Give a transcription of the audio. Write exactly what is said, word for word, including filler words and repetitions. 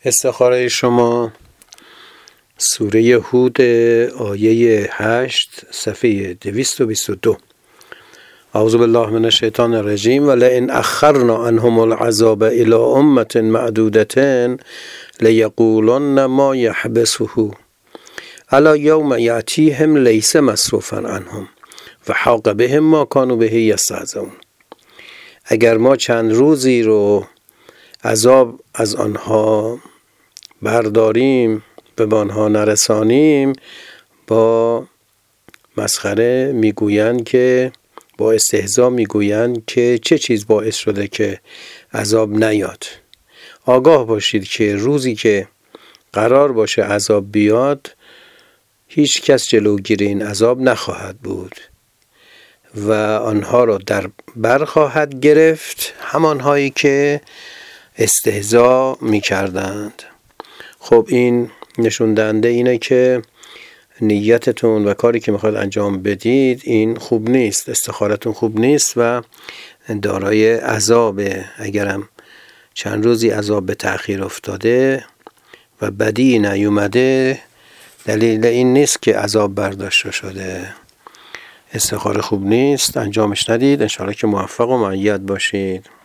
استخاره شما سوره هود آیه هشت صفحه دویست و بیست و دو. اعوذ بالله من الشیطان الرجیم ولئن اخرنا عنهم العذاب الى امة معدودة لیقولن ما یحبسه الا یوم یأتیهم لیس مصروفا عنهم وحاق بهم ما کانوا به یستهزئون. اگر ما چند روزی رو عذاب از آنها برداریم به آنها نرسانیم، با مسخره میگویند که با استهزا میگویند که چه چیز باعث شده که عذاب نیاد. آگاه باشید که روزی که قرار باشه عذاب بیاد هیچ کس جلوگیری این عذاب نخواهد بود و آنها را در بر خواهد گرفت، همانهایی که استهزا میکردند. خب این نشون دهنده اینه که نیتتون و کاری که میخواید انجام بدید این خوب نیست، استخارتون خوب نیست و دارای عذابه. اگرم چند روزی عذاب به تأخیر افتاده و بدی نیومده، دلیل این نیست که عذاب برداشته شده. استخاره خوب نیست، انجامش ندید. انشاءالله که موفق و مؤید باشید.